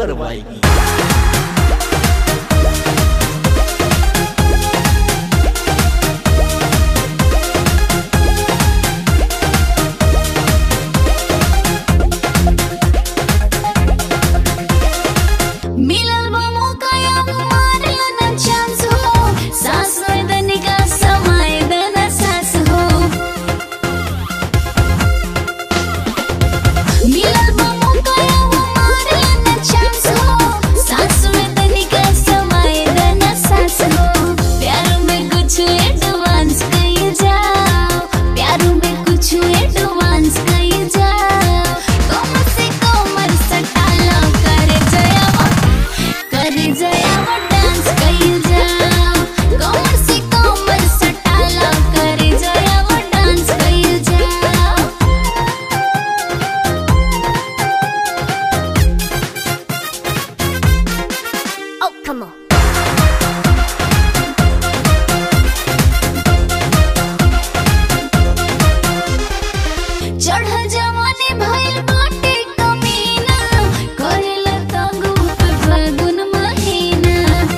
करवाएगी। Come on. चढ़ जवानी भइल बाटे कमीना करेला तंगू पे फागुन महीना।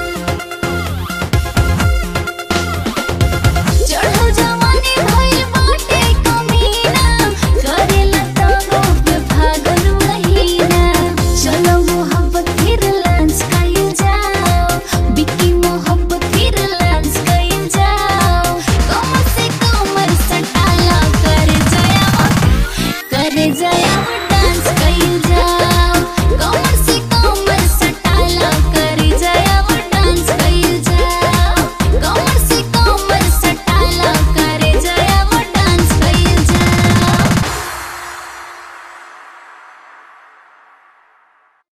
चढ़ जवानी भइल बाटे कमीना करेला तंगू पे फागुन महीना। चलो मोहब्बत फिर लांच कइल जाओ, बिकी मोहब्बत फिर लांच कइल जाओ। कमर से कमर सटाला कर जया